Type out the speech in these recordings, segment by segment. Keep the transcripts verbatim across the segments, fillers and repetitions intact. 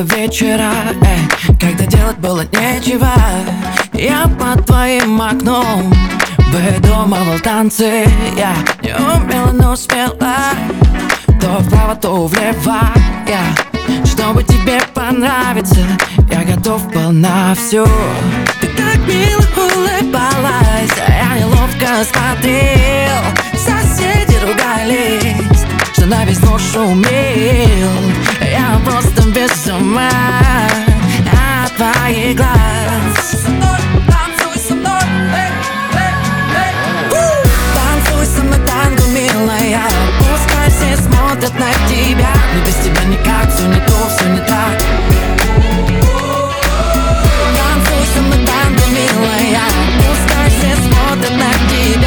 вечера, эй, когда делать было нечего. Я под твоим окном выдумывал танцы. Я не умела, но успела то вправо, то влево. Я, чтобы тебе понравиться, я готов был на все. Ты так мило улыбалась, а я неловко смотрел. Соседи ругались, что на весь двор шумел. Я просто без ума от твоих глаз. Танцуй со мной, эй, эй, эй. Танцуй со мной танго, милая. Пускай все смотрят на тебя, но без тебя никак, все не то, все не так. Танцуй со мной танго, милая. Пускай все смотрят на тебя.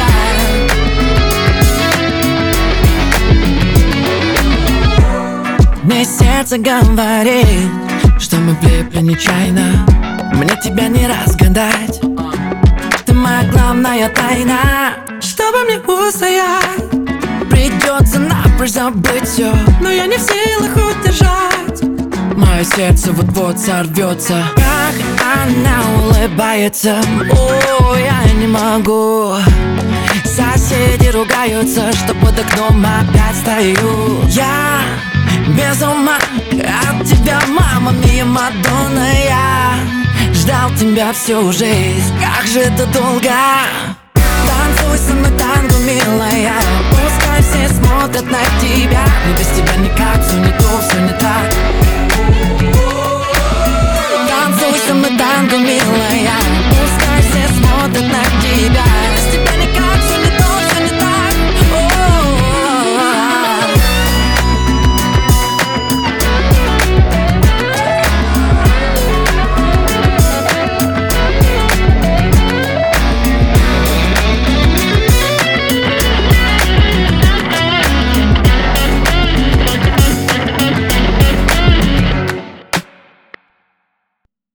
Мне сердце говорит, что мы влипли нечаянно. Мне тебя не разгадать. Ты моя главная тайна. Чтобы мне устоять, придется напрочь забыть все, но я не в силах удержать. Мое сердце вот-вот сорвется, как она улыбается. О, я не могу. Соседи ругаются, что под окном опять стою. Я без ума от тебя, мама мия, Мадонна. Я ждал тебя всю жизнь, как же это долго. Танцуй со мной танго, милая. Пускай все смотрят на тебя, но без тебя никак, все не то, все не так. Танцуй со мной танго, милая.